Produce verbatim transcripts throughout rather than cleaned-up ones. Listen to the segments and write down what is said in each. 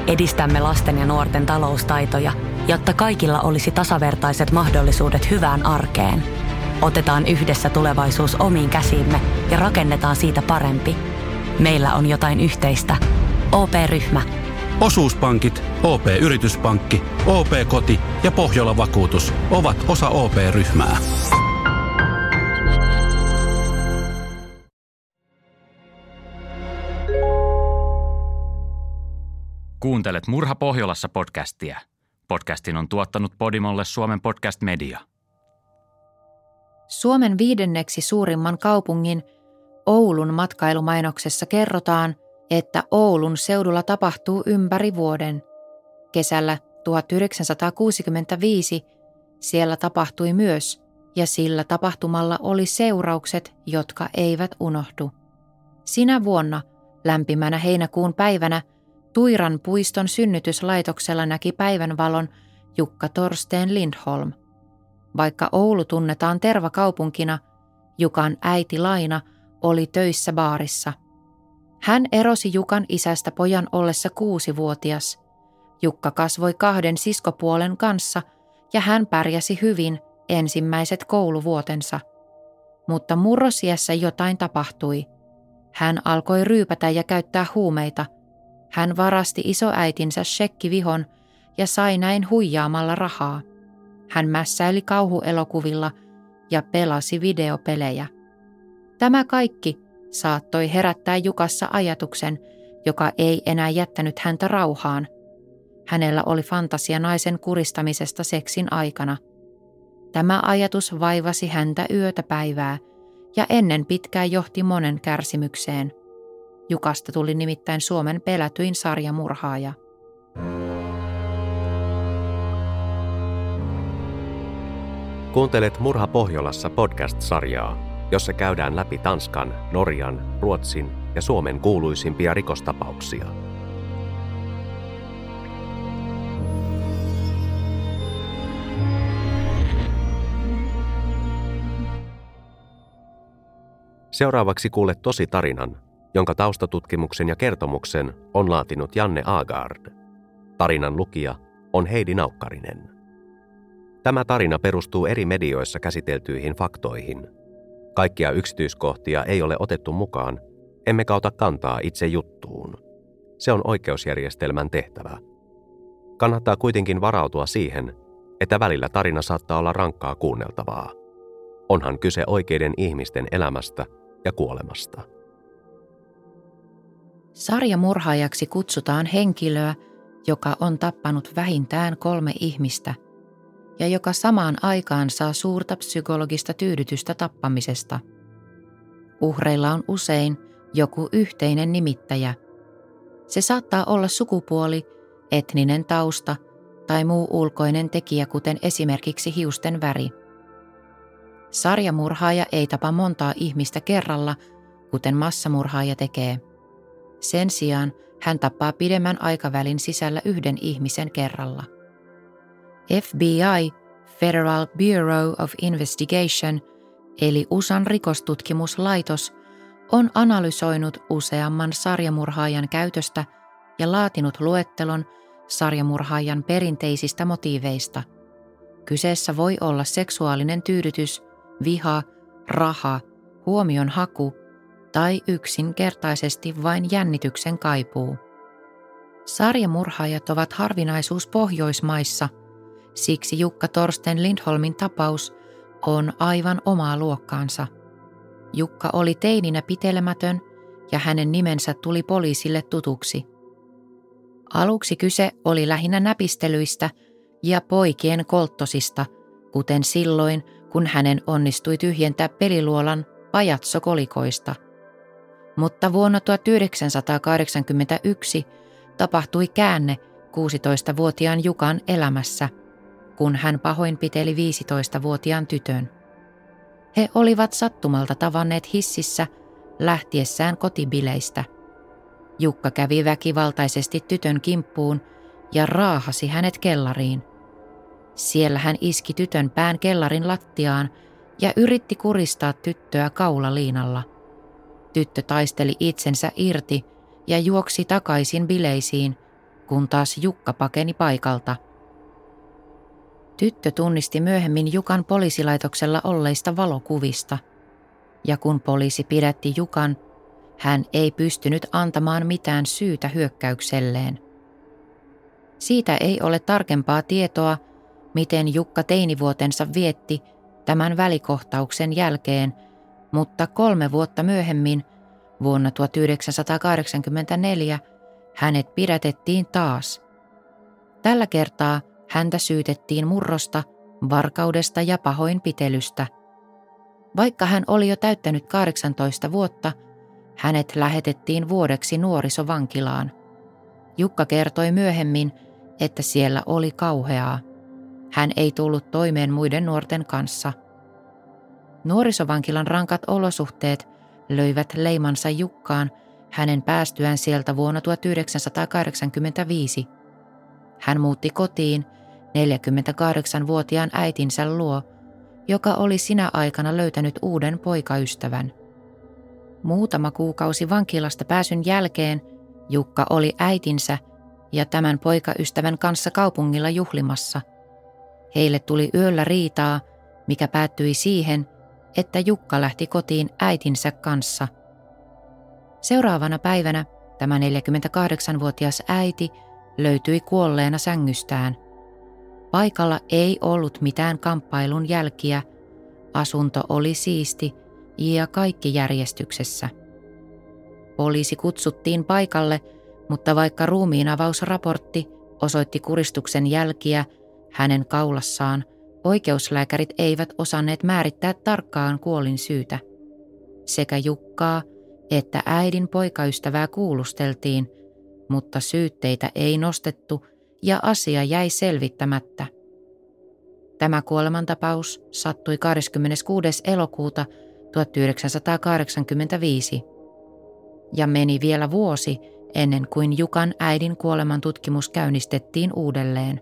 Edistämme lasten ja nuorten taloustaitoja, jotta kaikilla olisi tasavertaiset mahdollisuudet hyvään arkeen. Otetaan yhdessä tulevaisuus omiin käsiimme ja rakennetaan siitä parempi. Meillä on jotain yhteistä. O P-ryhmä. Osuuspankit, O P-yrityspankki, O P-koti ja Pohjola-vakuutus ovat osa O P-ryhmää. Kuuntelet Murha Pohjolassa podcastia. Podcastin on tuottanut Podimolle Suomen Podcast Media. Suomen viidenneksi suurimman kaupungin Oulun matkailumainoksessa kerrotaan, että Oulun seudulla tapahtuu ympäri vuoden. Kesällä tuhatyhdeksänsataakuusikymmentäviisi siellä tapahtui myös, ja sillä tapahtumalla oli seuraukset, jotka eivät unohdu. Sinä vuonna, lämpimänä heinäkuun päivänä, Tuiran puiston synnytyslaitoksella näki päivänvalon Jukka Torsten Lindholm. Vaikka Oulu tunnetaan tervakaupunkina, Jukan äiti Laina oli töissä baarissa. Hän erosi Jukan isästä pojan ollessa kuusivuotias. Jukka kasvoi kahden siskopuolen kanssa ja hän pärjäsi hyvin ensimmäiset kouluvuotensa. Mutta murrosiässä jotain tapahtui. Hän alkoi ryypätä ja käyttää huumeita. Hän varasti isoäitinsä shekkivihon ja sai näin huijaamalla rahaa. Hän mässäili kauhuelokuvilla ja pelasi videopelejä. Tämä kaikki saattoi herättää Jukassa ajatuksen, joka ei enää jättänyt häntä rauhaan. Hänellä oli fantasia naisen kuristamisesta seksin aikana. Tämä ajatus vaivasi häntä yötä päivää ja ennen pitkää johti monen kärsimykseen. Jukasta tuli nimittäin Suomen pelätyin sarjamurhaaja. Kuuntelet Murha Pohjolassa podcast-sarjaa, jossa käydään läpi Tanskan, Norjan, Ruotsin ja Suomen kuuluisimpia rikostapauksia. Seuraavaksi kuulet tositarinan, jonka taustatutkimuksen ja kertomuksen on laatinut Janne Agard. Tarinan lukija on Heidi Naukkarinen. Tämä tarina perustuu eri medioissa käsiteltyihin faktoihin. Kaikkia yksityiskohtia ei ole otettu mukaan, emmekä ota kantaa itse juttuun. Se on oikeusjärjestelmän tehtävä. Kannattaa kuitenkin varautua siihen, että välillä tarina saattaa olla rankkaa kuunneltavaa. Onhan kyse oikeiden ihmisten elämästä ja kuolemasta. Sarjamurhaajaksi kutsutaan henkilöä, joka on tappanut vähintään kolme ihmistä ja joka samaan aikaan saa suurta psykologista tyydytystä tappamisesta. Uhreilla on usein joku yhteinen nimittäjä. Se saattaa olla sukupuoli, etninen tausta tai muu ulkoinen tekijä, kuten esimerkiksi hiusten väri. Sarjamurhaaja ei tapa montaa ihmistä kerralla, kuten massamurhaaja tekee. Sen sijaan hän tappaa pidemmän aikavälin sisällä yhden ihmisen kerralla. F B I, Federal Bureau of Investigation, eli U S A:n rikostutkimuslaitos, on analysoinut useamman sarjamurhaajan käytöstä ja laatinut luettelon sarjamurhaajan perinteisistä motiiveista. Kyseessä voi olla seksuaalinen tyydytys, viha, raha, huomion haku tai yksinkertaisesti vain jännityksen kaipuu. Sarjamurhaajat ovat harvinaisuus Pohjoismaissa, siksi Jukka Torsten Lindholmin tapaus on aivan omaa luokkaansa. Jukka oli teininä pitelemätön ja hänen nimensä tuli poliisille tutuksi. Aluksi kyse oli lähinnä näpistelyistä ja poikien kolttosista, kuten silloin, kun hänen onnistui tyhjentää peliluolan pajatsokolikoista. Mutta vuonna tuhatyhdeksänsataakahdeksankymmentäyksi tapahtui käänne kuusitoistavuotiaan Jukan elämässä, kun hän pahoinpiteli viisitoistavuotiaan tytön. He olivat sattumalta tavanneet hississä lähtiessään kotibileistä. Jukka kävi väkivaltaisesti tytön kimppuun ja raahasi hänet kellariin. Siellä hän iski tytön pään kellarin lattiaan ja yritti kuristaa tyttöä kaulaliinalla. Tyttö taisteli itsensä irti ja juoksi takaisin bileisiin, kun taas Jukka pakeni paikalta. Tyttö tunnisti myöhemmin Jukan poliisilaitoksella olleista valokuvista, ja kun poliisi pidätti Jukan, hän ei pystynyt antamaan mitään syytä hyökkäykselleen. Siitä ei ole tarkempaa tietoa, miten Jukka teinivuotensa vietti tämän välikohtauksen jälkeen, mutta kolme vuotta myöhemmin, vuonna tuhatyhdeksänsataakahdeksankymmentäneljä, hänet pidätettiin taas. Tällä kertaa häntä syytettiin murrosta, varkaudesta ja pahoinpitelystä. Vaikka hän oli jo täyttänyt kahdeksantoista vuotta, hänet lähetettiin vuodeksi nuorisovankilaan. Jukka kertoi myöhemmin, että siellä oli kauheaa. Hän ei tullut toimeen muiden nuorten kanssa. Nuorisovankilan rankat olosuhteet löivät leimansa Jukkaan hänen päästyään sieltä vuonna tuhatyhdeksänsataakahdeksankymmentäviisi. Hän muutti kotiin neljäkymmentäkahdeksanvuotiaan äitinsä luo, joka oli sinä aikana löytänyt uuden poikaystävän. Muutama kuukausi vankilasta pääsyn jälkeen Jukka oli äitinsä ja tämän poikaystävän kanssa kaupungilla juhlimassa. Heille tuli yöllä riitaa, mikä päättyi siihen, että Jukka lähti kotiin äitinsä kanssa. Seuraavana päivänä tämä neljäkymmentäkahdeksanvuotias äiti löytyi kuolleena sängystään. Paikalla ei ollut mitään kamppailun jälkiä, asunto oli siisti ja kaikki järjestyksessä. Poliisi kutsuttiin paikalle, mutta vaikka ruumiinavausraportti osoitti kuristuksen jälkiä hänen kaulassaan, oikeuslääkärit eivät osanneet määrittää tarkkaan kuolinsyytä. Sekä Jukkaa että äidin poikaystävää kuulusteltiin, mutta syytteitä ei nostettu ja asia jäi selvittämättä. Tämä kuolemantapaus sattui kahdeskymmeneskuudes elokuuta tuhatyhdeksänsataakahdeksankymmentäviisi ja meni vielä vuosi ennen kuin Jukan äidin kuolemantutkimus käynnistettiin uudelleen.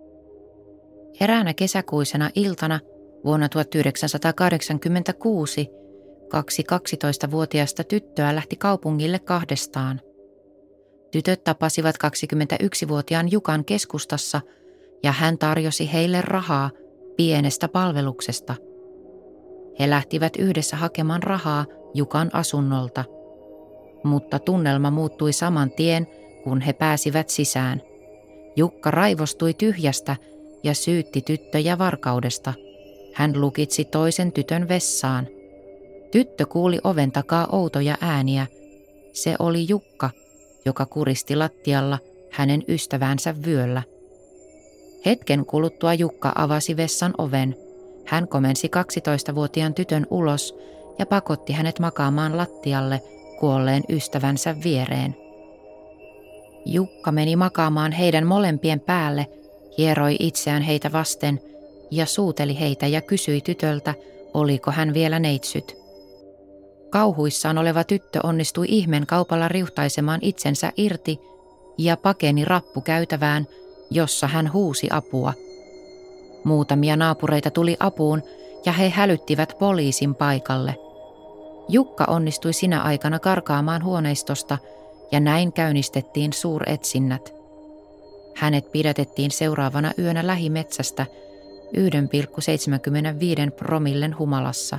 Eräänä kesäkuisena iltana vuonna tuhatyhdeksänsataakahdeksankymmentäkuusi kaksi kaksitoistavuotiaista tyttöä lähti kaupungille kahdestaan. Tytöt tapasivat kaksikymmentäyksivuotiaan Jukan keskustassa ja hän tarjosi heille rahaa pienestä palveluksesta. He lähtivät yhdessä hakemaan rahaa Jukan asunnolta, mutta tunnelma muuttui saman tien, kun he pääsivät sisään. Jukka raivostui tyhjästä ja syytti tyttöjä varkaudesta. Hän lukitsi toisen tytön vessaan. Tyttö kuuli oven takaa outoja ääniä. Se oli Jukka, joka kuristi lattialla hänen ystävänsä vyöllä. Hetken kuluttua Jukka avasi vessan oven. Hän komensi kaksitoistavuotiaan tytön ulos ja pakotti hänet makaamaan lattialle kuolleen ystävänsä viereen. Jukka meni makaamaan heidän molempien päälle, hieroi itseään heitä vasten ja suuteli heitä ja kysyi tytöltä, oliko hän vielä neitsyt. Kauhuissaan oleva tyttö onnistui ihmen kaupalla riuhtaisemaan itsensä irti ja pakeni rappukäytävään, jossa hän huusi apua. Muutamia naapureita tuli apuun ja he hälyttivät poliisin paikalle. Jukka onnistui sinä aikana karkaamaan huoneistosta ja näin käynnistettiin suuretsinnät. Hänet pidätettiin seuraavana yönä lähimetsästä yksi pilkku seitsemänkymmentäviisi promillen humalassa.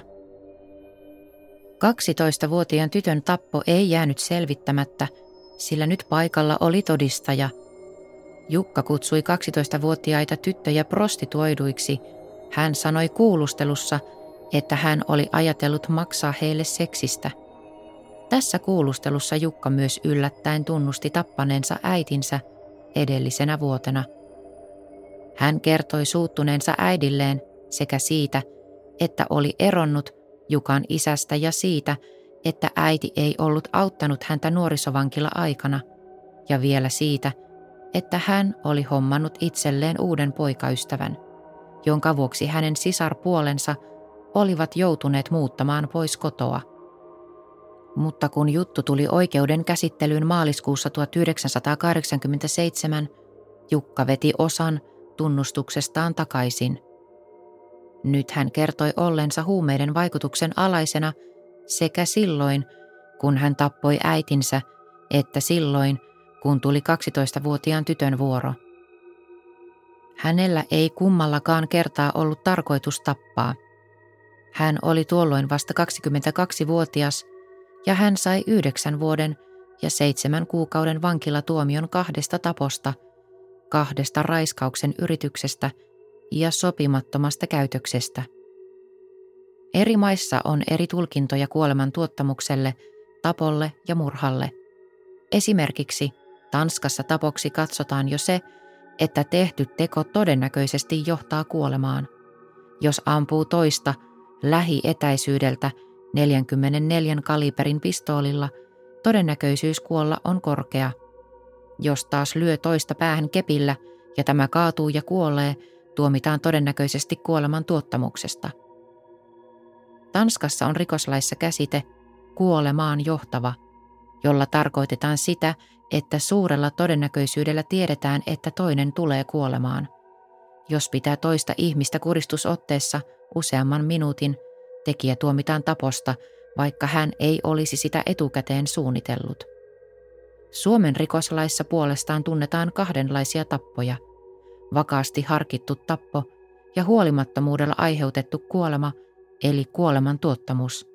kaksitoistavuotiaan tytön tappo ei jäänyt selvittämättä, sillä nyt paikalla oli todistaja. Jukka kutsui kaksitoistavuotiaita tyttöjä prostituoiduiksi. Hän sanoi kuulustelussa, että hän oli ajatellut maksaa heille seksistä. Tässä kuulustelussa Jukka myös yllättäen tunnusti tappaneensa äitinsä edellisenä vuotena. Hän kertoi suuttuneensa äidilleen sekä siitä, että oli eronnut Jukan isästä ja siitä, että äiti ei ollut auttanut häntä nuorisovankila-aikana ja vielä siitä, että hän oli hommannut itselleen uuden poikaystävän, jonka vuoksi hänen sisarpuolensa olivat joutuneet muuttamaan pois kotoa. Mutta kun juttu tuli oikeuden käsittelyyn maaliskuussa tuhatyhdeksänsataakahdeksankymmentäseitsemän, Jukka veti osan tunnustuksestaan takaisin. Nyt hän kertoi ollensa huumeiden vaikutuksen alaisena sekä silloin, kun hän tappoi äitinsä, että silloin, kun tuli kaksitoistavuotiaan tytön vuoro. Hänellä ei kummallakaan kertaa ollut tarkoitus tappaa. Hän oli tuolloin vasta kaksikymmentäkaksivuotias ja hän sai yhdeksän vuoden ja seitsemän kuukauden vankilatuomion kahdesta taposta, kahdesta raiskauksen yrityksestä ja sopimattomasta käytöksestä. Eri maissa on eri tulkintoja kuoleman tuottamukselle, tapolle ja murhalle. Esimerkiksi Tanskassa tapoksi katsotaan jo se, että tehty teko todennäköisesti johtaa kuolemaan. Jos ampuu toista lähietäisyydeltä neljäkymmentäneljä kaliberin pistoolilla, todennäköisyys kuolla on korkea. Jos taas lyö toista päähän kepillä ja tämä kaatuu ja kuolee, tuomitaan todennäköisesti kuoleman tuottamuksesta. Tanskassa on rikoslaissa käsite kuolemaan johtava, jolla tarkoitetaan sitä, että suurella todennäköisyydellä tiedetään, että toinen tulee kuolemaan. Jos pitää toista ihmistä kuristusotteessa useamman minuutin, tekijä tuomitaan taposta, vaikka hän ei olisi sitä etukäteen suunnitellut. Suomen rikoslaissa puolestaan tunnetaan kahdenlaisia tappoja: vakaasti harkittu tappo ja huolimattomuudella aiheutettu kuolema, eli kuoleman tuottamus.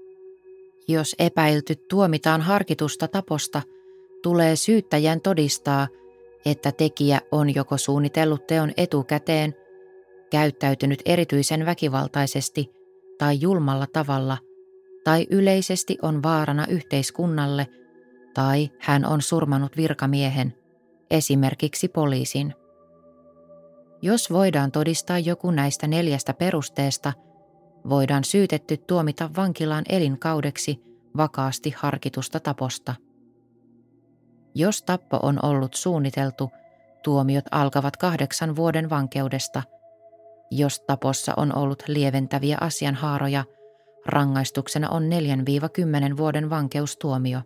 Jos epäilty tuomitaan harkitusta taposta, tulee syyttäjän todistaa, että tekijä on joko suunnitellut teon etukäteen, käyttäytynyt erityisen väkivaltaisesti tai julmalla tavalla, tai yleisesti on vaarana yhteiskunnalle, tai hän on surmannut virkamiehen, esimerkiksi poliisin. Jos voidaan todistaa joku näistä neljästä perusteesta, voidaan syytetty tuomita vankilaan elinkaudeksi vakaasti harkitusta taposta. Jos tappo on ollut suunniteltu, tuomiot alkavat kahdeksan vuoden vankeudesta. Jos tapossa on ollut lieventäviä asianhaaroja, rangaistuksena on neljästä kymmeneen vuoden vankeustuomio.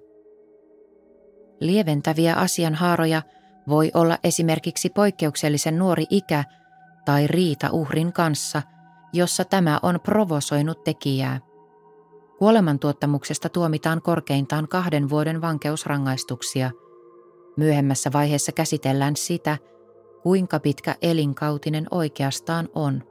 Lieventäviä asianhaaroja voi olla esimerkiksi poikkeuksellisen nuori ikä tai riita uhrin kanssa, jossa tämä on provosoinut tekijää. Kuolemantuottamuksesta tuomitaan korkeintaan kahden vuoden vankeusrangaistuksia. Myöhemmässä vaiheessa käsitellään sitä, kuinka pitkä elinkautinen oikeastaan on.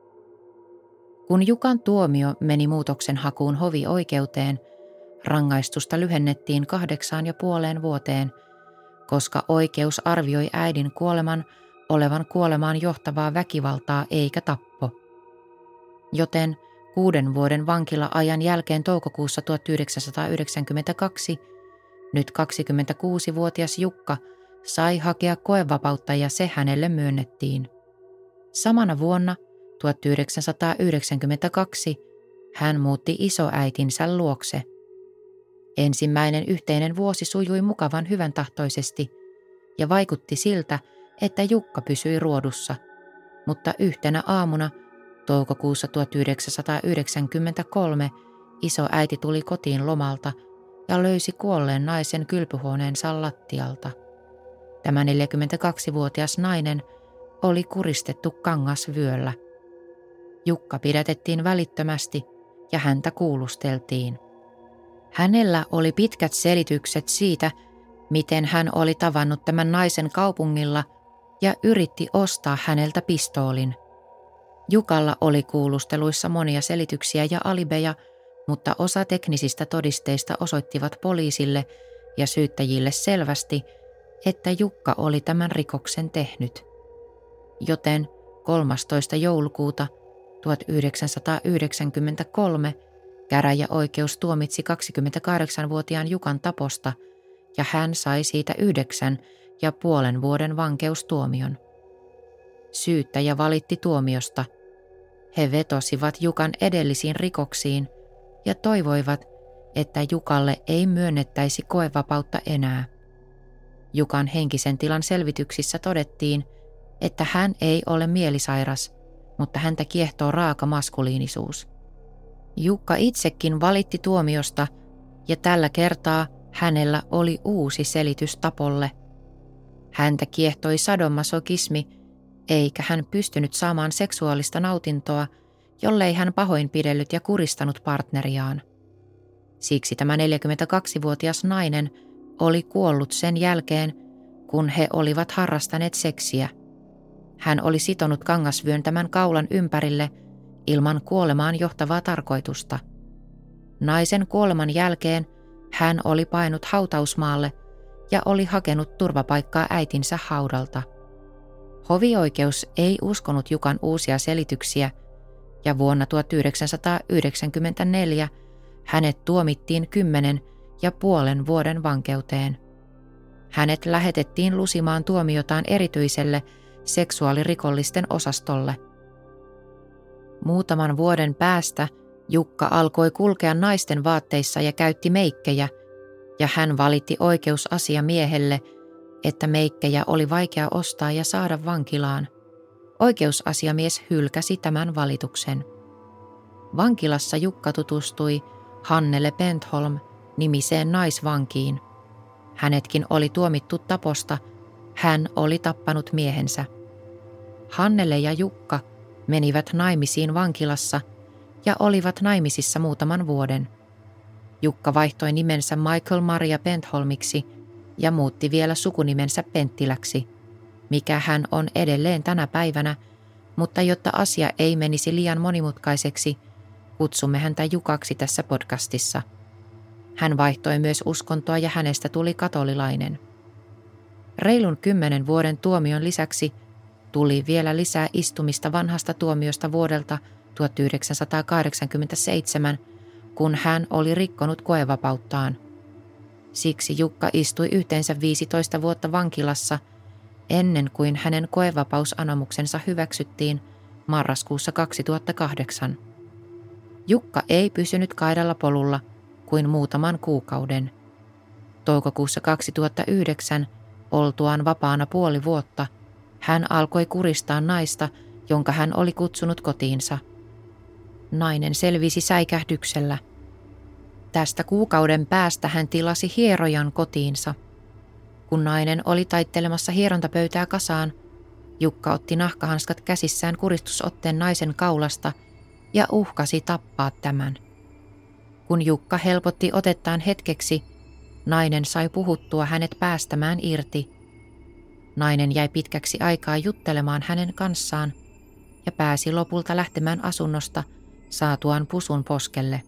Kun Jukan tuomio meni muutoksenhakuun hovioikeuteen, rangaistusta lyhennettiin kahdeksaan ja puoleen vuoteen, koska oikeus arvioi äidin kuoleman olevan kuolemaan johtavaa väkivaltaa eikä tappo. Joten kuuden vuoden vankila-ajan jälkeen toukokuussa tuhatyhdeksänsataayhdeksänkymmentäkaksi nyt kaksikymmentäkuusivuotias Jukka sai hakea koevapautta ja se hänelle myönnettiin. Samana vuonna tuhatyhdeksänsataayhdeksänkymmentäkaksi hän muutti isoäitinsä luokse. Ensimmäinen yhteinen vuosi sujui mukavan hyväntahtoisesti ja vaikutti siltä, että Jukka pysyi ruodussa, mutta yhtenä aamuna toukokuussa tuhatyhdeksänsataayhdeksänkymmentäkolme isoäiti tuli kotiin lomalta ja löysi kuolleen naisen kylpyhuoneensa lattialta. Tämä neljäkymmentäkaksivuotias nainen oli kuristettu kangasvyöllä. Jukka pidätettiin välittömästi ja häntä kuulusteltiin. Hänellä oli pitkät selitykset siitä, miten hän oli tavannut tämän naisen kaupungilla ja yritti ostaa häneltä pistoolin. Jukalla oli kuulusteluissa monia selityksiä ja alibeja, mutta osa teknisistä todisteista osoittivat poliisille ja syyttäjille selvästi, että Jukka oli tämän rikoksen tehnyt. Joten kolmastoista joulukuuta tuhatyhdeksänsataayhdeksänkymmentäkolme käräjäoikeus tuomitsi kaksikymmentäkahdeksanvuotiaan Jukan taposta ja hän sai siitä yhdeksän ja puolen vuoden vankeustuomion. Syyttäjä valitti tuomiosta. He vetosivat Jukan edellisiin rikoksiin ja toivoivat, että Jukalle ei myönnettäisi koevapautta enää. Jukan henkisen tilan selvityksissä todettiin, että hän ei ole mielisairas, mutta häntä kiehtoo raaka maskuliinisuus. Jukka itsekin valitti tuomiosta ja tällä kertaa hänellä oli uusi selitys tapolle. Häntä kiehtoi sadomasokismi, eikä hän pystynyt saamaan seksuaalista nautintoa, jollei hän pahoinpidellyt ja kuristanut partneriaan. Siksi tämä neljäkymmentäkaksivuotias nainen oli kuollut sen jälkeen, kun he olivat harrastaneet seksiä. Hän oli sitonut kangasvyön tämän kaulan ympärille ilman kuolemaan johtavaa tarkoitusta. Naisen kuoleman jälkeen hän oli painut hautausmaalle ja oli hakenut turvapaikkaa äitinsä haudalta. Hovioikeus ei uskonut Jukan uusia selityksiä ja vuonna tuhatyhdeksänsataayhdeksänkymmentäneljä hänet tuomittiin kymmenen ja puolen vuoden vankeuteen. Hänet lähetettiin lusimaan tuomiotaan erityiselle seksuaalirikollisten osastolle. Muutaman vuoden päästä Jukka alkoi kulkea naisten vaatteissa ja käytti meikkejä, ja hän valitti oikeusasiamiehelle, että meikkejä oli vaikea ostaa ja saada vankilaan. Oikeusasiamies hylkäsi tämän valituksen. Vankilassa Jukka tutustui Hannele Pentholm-nimiseen naisvankiin. Hänetkin oli tuomittu taposta, hän oli tappanut miehensä. Hannele ja Jukka menivät naimisiin vankilassa ja olivat naimisissa muutaman vuoden. Jukka vaihtoi nimensä Michael Maria Pentholmiksi ja muutti vielä sukunimensä Penttiläksi, mikä hän on edelleen tänä päivänä, mutta jotta asia ei menisi liian monimutkaiseksi, kutsumme häntä Jukaksi tässä podcastissa. Hän vaihtoi myös uskontoa ja hänestä tuli katolilainen. Reilun kymmenen vuoden tuomion lisäksi tuli vielä lisää istumista vanhasta tuomiosta vuodelta tuhatyhdeksänsataakahdeksankymmentäseitsemän, kun hän oli rikkonut koevapauttaan. Siksi Jukka istui yhteensä viisitoista vuotta vankilassa ennen kuin hänen koevapausanomuksensa hyväksyttiin marraskuussa kaksituhattakahdeksan. Jukka ei pysynyt kaidalla polulla kuin muutaman kuukauden. Toukokuussa kaksituhattayhdeksän, oltuaan vapaana puoli vuotta, hän alkoi kuristaa naista, jonka hän oli kutsunut kotiinsa. Nainen selvisi säikähdyksellä. Tästä kuukauden päästä hän tilasi hierojan kotiinsa. Kun nainen oli taittelemassa hierontapöytää kasaan, Jukka otti nahkahanskat käsissään kuristusotteen naisen kaulasta ja uhkasi tappaa tämän. Kun Jukka helpotti otettaan hetkeksi, nainen sai puhuttua hänet päästämään irti. Nainen jäi pitkäksi aikaa juttelemaan hänen kanssaan ja pääsi lopulta lähtemään asunnosta saatuaan pusun poskelle.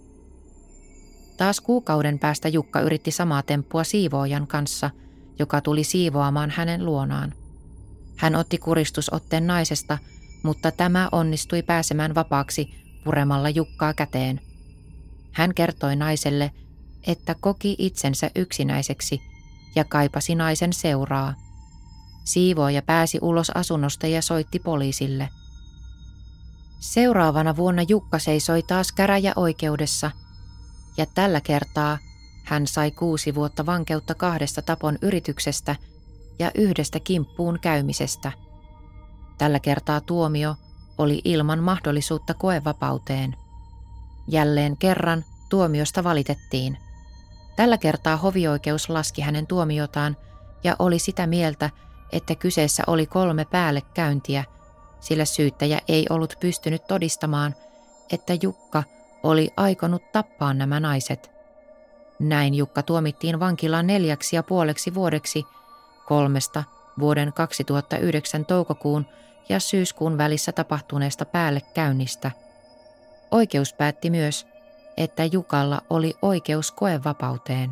Taas kuukauden päästä Jukka yritti samaa temppua siivoojan kanssa, joka tuli siivoamaan hänen luonaan. Hän otti kuristusotteen naisesta, mutta tämä onnistui pääsemään vapaaksi puremalla Jukkaa käteen. Hän kertoi naiselle, että koki itsensä yksinäiseksi ja kaipasi naisen seuraa. Siivooja pääsi ulos asunnosta ja soitti poliisille. Seuraavana vuonna Jukka seisoi taas käräjäoikeudessa ja tällä kertaa hän sai kuusi vuotta vankeutta kahdesta tapon yrityksestä ja yhdestä kimppuun käymisestä. Tällä kertaa tuomio oli ilman mahdollisuutta koevapauteen. Jälleen kerran tuomiosta valitettiin. Tällä kertaa hovioikeus laski hänen tuomiotaan ja oli sitä mieltä, että kyseessä oli kolme päällekäyntiä, sillä syyttäjä ei ollut pystynyt todistamaan, että Jukka oli aikonut tappaa nämä naiset. Näin Jukka tuomittiin vankilaan neljäksi ja puoleksi vuodeksi kolmesta vuoden kaksituhattayhdeksän toukokuun ja syyskuun välissä tapahtuneesta päällekäynnistä. Oikeus päätti myös, että Jukalla oli oikeus koevapauteen.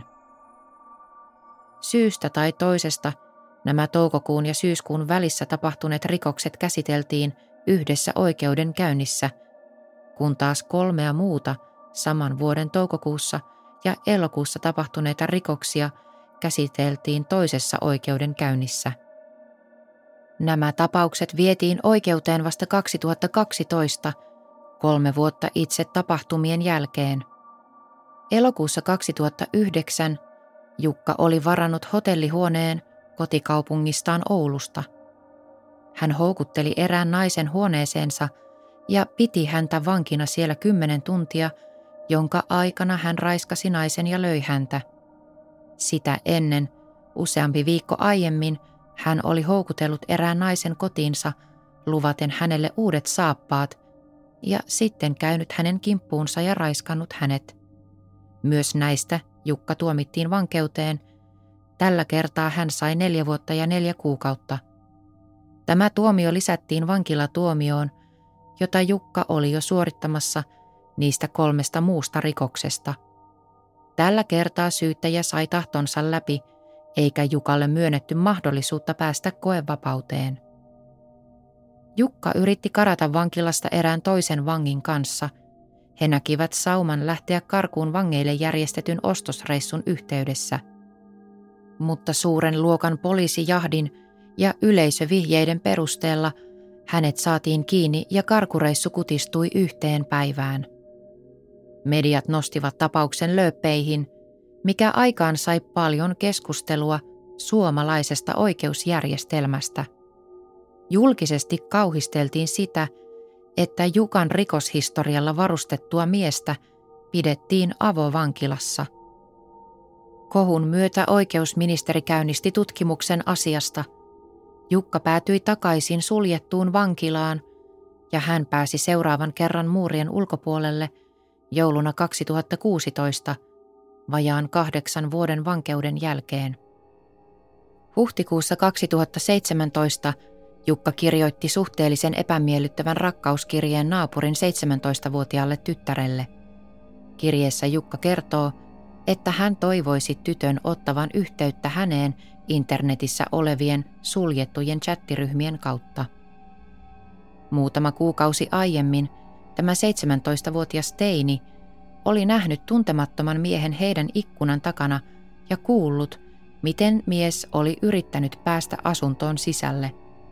Syystä tai toisesta nämä toukokuun ja syyskuun välissä tapahtuneet rikokset käsiteltiin yhdessä oikeudenkäynnissä, kun taas kolmea muuta saman vuoden toukokuussa ja elokuussa tapahtuneita rikoksia käsiteltiin toisessa oikeudenkäynnissä. Nämä tapaukset vietiin oikeuteen vasta kaksituhattakaksitoista, kolme vuotta itse tapahtumien jälkeen. Elokuussa kaksituhattayhdeksän Jukka oli varannut hotellihuoneen kotikaupungistaan Oulusta. Hän houkutteli erään naisen huoneeseensa ja piti häntä vankina siellä kymmenen tuntia, jonka aikana hän raiskasi naisen ja löi häntä. Sitä ennen, useampi viikko aiemmin, hän oli houkutellut erään naisen kotiinsa luvaten hänelle uudet saappaat ja sitten käynyt hänen kimppuunsa ja raiskannut hänet. Myös näistä Jukka tuomittiin vankeuteen Tällä kertaa hän sai neljä vuotta ja neljä kuukautta. Tämä tuomio lisättiin vankilatuomioon, jota Jukka oli jo suorittamassa niistä kolmesta muusta rikoksesta. Tällä kertaa syyttäjä sai tahtonsa läpi, eikä Jukalle myönnetty mahdollisuutta päästä koevapauteen. Jukka yritti karata vankilasta erään toisen vangin kanssa. He näkivät sauman lähteä karkuun vangeille järjestetyn ostosreissun yhteydessä. Mutta suuren luokan poliisijahdin ja yleisövihjeiden perusteella hänet saatiin kiinni ja karkureissu kutistui yhteen päivään. Mediat nostivat tapauksen lööppeihin, mikä aikaan sai paljon keskustelua suomalaisesta oikeusjärjestelmästä. Julkisesti kauhisteltiin sitä, että Jukan rikoshistorialla varustettua miestä pidettiin avovankilassa. Kohun myötä oikeusministeri käynnisti tutkimuksen asiasta. Jukka päätyi takaisin suljettuun vankilaan ja hän pääsi seuraavan kerran muurien ulkopuolelle jouluna kaksituhattakuusitoista vajaan kahdeksan vuoden vankeuden jälkeen. Huhtikuussa kaksituhattaseitsemäntoista Jukka kirjoitti suhteellisen epämiellyttävän rakkauskirjeen naapurin seitsemäntoistavuotiaalle tyttärelle. Kirjeessä Jukka kertoo, että hän toivoisi tytön ottavan yhteyttä häneen internetissä olevien suljettujen chattiryhmien kautta. Muutama kuukausi aiemmin tämä seitsemäntoistavuotias teini oli nähnyt tuntemattoman miehen heidän ikkunan takana ja kuullut, miten mies oli yrittänyt päästä asuntoon sisälle.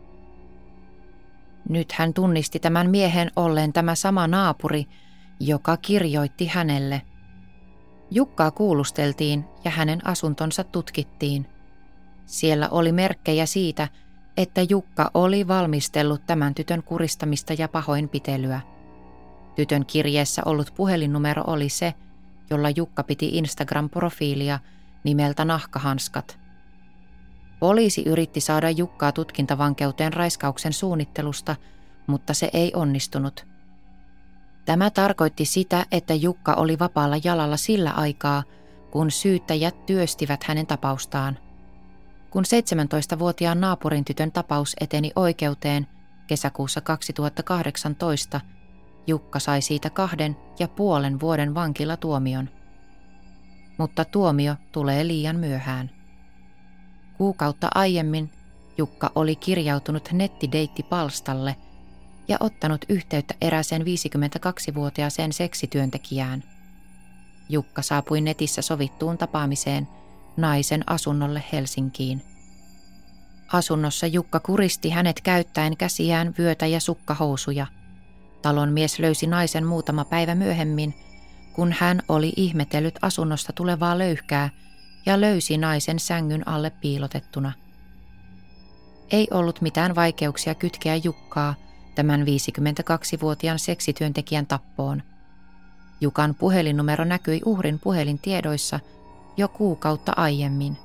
Nyt hän tunnisti tämän miehen olleen tämä sama naapuri, joka kirjoitti hänelle. Jukkaa kuulusteltiin ja hänen asuntonsa tutkittiin. Siellä oli merkkejä siitä, että Jukka oli valmistellut tämän tytön kuristamista ja pahoinpitelyä. Tytön kirjeessä ollut puhelinnumero oli se, jolla Jukka piti Instagram-profiilia nimeltä Nahkahanskat. Poliisi yritti saada Jukkaa tutkintavankeuteen raiskauksen suunnittelusta, mutta se ei onnistunut. Tämä tarkoitti sitä, että Jukka oli vapaalla jalalla sillä aikaa, kun syyttäjät työstivät hänen tapaustaan. Kun seitsemäntoistavuotiaan naapurin tytön tapaus eteni oikeuteen kesäkuussa kaksituhattakahdeksantoista, Jukka sai siitä kahden ja puolen vuoden vankilatuomion. Mutta tuomio tulee liian myöhään. Kuukautta aiemmin Jukka oli kirjautunut nettideittipalstalle ja ottanut yhteyttä erääseen viisikymmentäkaksivuotiaaseen seksityöntekijään. Jukka saapui netissä sovittuun tapaamiseen naisen asunnolle Helsinkiin. Asunnossa Jukka kuristi hänet käyttäen käsiään, vyötä ja sukkahousuja. Talon mies löysi naisen muutama päivä myöhemmin, kun hän oli ihmetellyt asunnosta tulevaa löyhkää ja löysi naisen sängyn alle piilotettuna. Ei ollut mitään vaikeuksia kytkeä Jukkaa tämän viisikymmentäkaksivuotiaan seksityöntekijän tappoon. Jukan puhelinnumero näkyi uhrin puhelintiedoissa jo kuukautta aiemmin.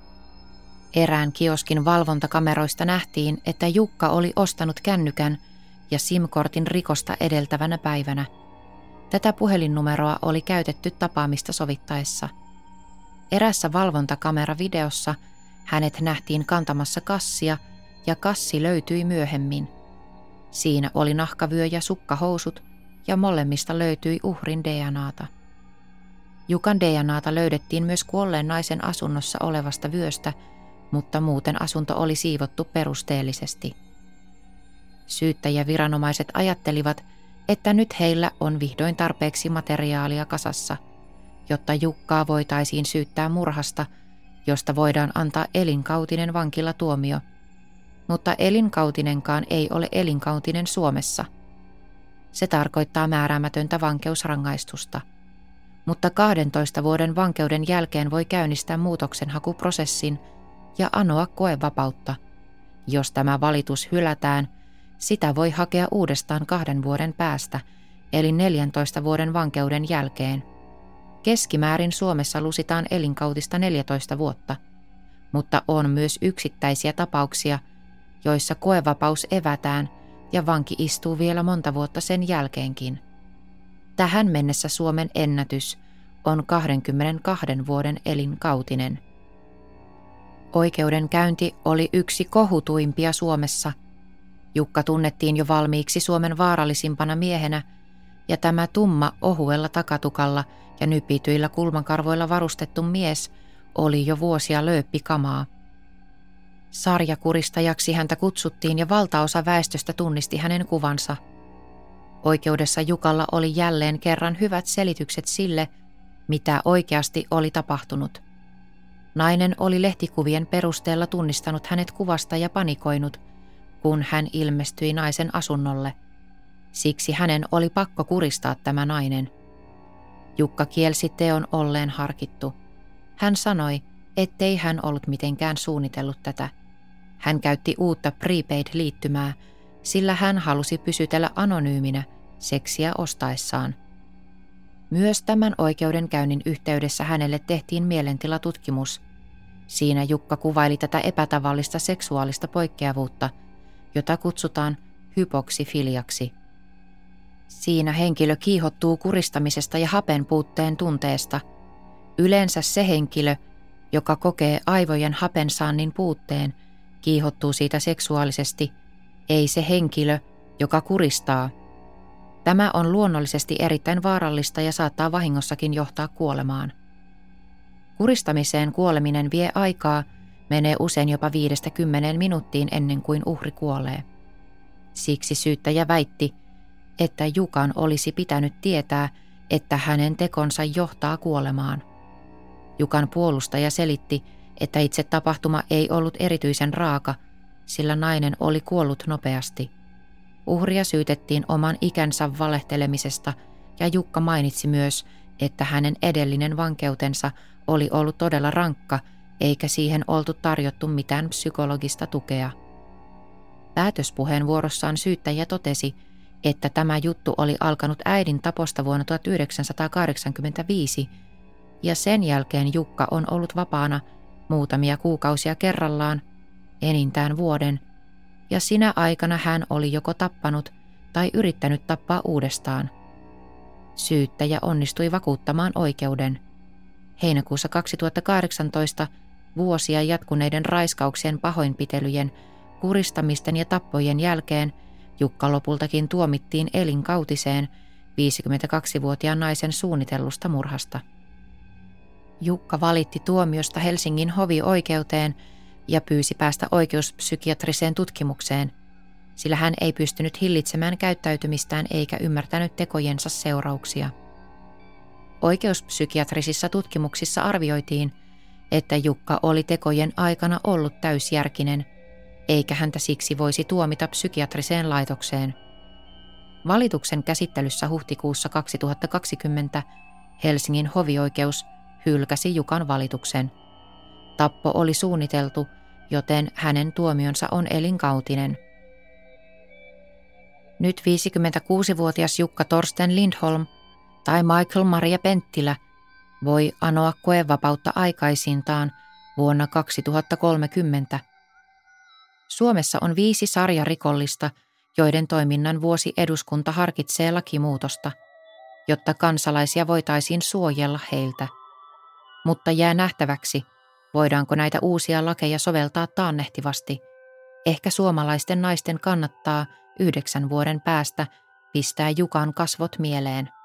Erään kioskin valvontakameroista nähtiin, että Jukka oli ostanut kännykän ja SIM-kortin rikosta edeltävänä päivänä. Tätä puhelinnumeroa oli käytetty tapaamista sovittaessa. Erässä valvontakameravideossa hänet nähtiin kantamassa kassia ja kassi löytyi myöhemmin. Siinä oli nahkavyö ja sukkahousut ja molemmista löytyi uhrin D N A:ta. Jukan D N A:ta löydettiin myös kuolleen naisen asunnossa olevasta vyöstä, mutta muuten asunto oli siivottu perusteellisesti. Syyttäjäviranomaiset ajattelivat, että nyt heillä on vihdoin tarpeeksi materiaalia kasassa, jotta Jukkaa voitaisiin syyttää murhasta, josta voidaan antaa elinkautinen vankilatuomio. Mutta elinkautinenkaan ei ole elinkautinen Suomessa. Se tarkoittaa määräämätöntä vankeusrangaistusta. Mutta kahdentoista vuoden vankeuden jälkeen voi käynnistää muutoksenhakuprosessin ja anoa koevapautta. Jos tämä valitus hylätään, sitä voi hakea uudestaan kahden vuoden päästä, eli neljäntoista vuoden vankeuden jälkeen. Keskimäärin Suomessa lusitaan elinkautista neljätoista vuotta, mutta on myös yksittäisiä tapauksia, joissa koevapaus evätään ja vanki istuu vielä monta vuotta sen jälkeenkin. Tähän mennessä Suomen ennätys on kaksikymmentäkaksi vuoden elinkautinen. Oikeudenkäynti oli yksi kohutuimpia Suomessa. Jukka tunnettiin jo valmiiksi Suomen vaarallisimpana miehenä, ja tämä tumma ohuella takatukalla ja nypityillä kulmakarvoilla varustettu mies oli jo vuosia lööppikamaa. Sarjakuristajaksi häntä kutsuttiin ja valtaosa väestöstä tunnisti hänen kuvansa. Oikeudessa Jukalla oli jälleen kerran hyvät selitykset sille, mitä oikeasti oli tapahtunut. Nainen oli lehtikuvien perusteella tunnistanut hänet kuvasta ja panikoinut, kun hän ilmestyi naisen asunnolle. Siksi hänen oli pakko kuristaa tämä nainen. Jukka kielsi teon olleen harkittu. Hän sanoi, ettei hän ollut mitenkään suunnitellut tätä. Hän käytti uutta prepaid-liittymää, sillä hän halusi pysytellä anonyyminä seksiä ostaessaan. Myös tämän oikeudenkäynnin yhteydessä hänelle tehtiin mielentilatutkimus. Siinä Jukka kuvaili tätä epätavallista seksuaalista poikkeavuutta, jota kutsutaan hypoksifiliaksi. Siinä henkilö kiihottuu kuristamisesta ja hapen puutteen tunteesta. Yleensä se henkilö, joka kokee aivojen hapensaannin puutteen, kiihottuu siitä seksuaalisesti, ei se henkilö, joka kuristaa. Tämä on luonnollisesti erittäin vaarallista ja saattaa vahingossakin johtaa kuolemaan. Kuristamiseen kuoleminen vie aikaa, menee usein jopa viidestä kymmeneen minuuttiin ennen kuin uhri kuolee. Siksi syyttäjä väitti, että Jukan olisi pitänyt tietää, että hänen tekonsa johtaa kuolemaan. Jukan puolustaja selitti, että itse tapahtuma ei ollut erityisen raaka, sillä nainen oli kuollut nopeasti. Uhria syytettiin oman ikänsä valehtelemisesta ja Jukka mainitsi myös, että hänen edellinen vankeutensa oli ollut todella rankka eikä siihen oltu tarjottu mitään psykologista tukea. Päätöspuheenvuorossaan syyttäjä totesi, että tämä juttu oli alkanut äidin taposta vuonna tuhatyhdeksänsataakahdeksankymmentäviisi ja sen jälkeen Jukka on ollut vapaana muutamia kuukausia kerrallaan, enintään vuoden, ja sinä aikana hän oli joko tappanut tai yrittänyt tappaa uudestaan. Syyttäjä onnistui vakuuttamaan oikeuden. Heinäkuussa kaksituhattakahdeksantoista vuosia jatkuneiden raiskauksien, pahoinpitelyjen, kuristamisten ja tappojen jälkeen Jukka lopultakin tuomittiin elinkautiseen viisikymmentäkaksivuotiaan naisen suunnitellusta murhasta. Jukka valitti tuomiosta Helsingin hovioikeuteen ja pyysi päästä oikeuspsykiatriseen tutkimukseen, sillä hän ei pystynyt hillitsemään käyttäytymistään eikä ymmärtänyt tekojensa seurauksia. Oikeuspsykiatrisissa tutkimuksissa arvioitiin, että Jukka oli tekojen aikana ollut täysjärkinen, eikä häntä siksi voisi tuomita psykiatriseen laitokseen. Valituksen käsittelyssä huhtikuussa kaksituhattakaksikymmentä Helsingin hovioikeus hylkäsi Jukan valituksen. Tappo oli suunniteltu, joten hänen tuomionsa on elinkautinen. Nyt viisikymmentäkuusivuotias Jukka Torsten Lindholm tai Michael Maria Penttilä voi anoa koevapautta aikaisintaan vuonna kaksituhattakolmekymmentä. Suomessa on viisi sarjarikollista, joiden toiminnan vuosi eduskunta harkitsee lakimuutosta, jotta kansalaisia voitaisiin suojella heiltä. Mutta jää nähtäväksi, voidaanko näitä uusia lakeja soveltaa taannehtivasti. Ehkä suomalaisten naisten kannattaa yhdeksän vuoden päästä pistää Jukan kasvot mieleen.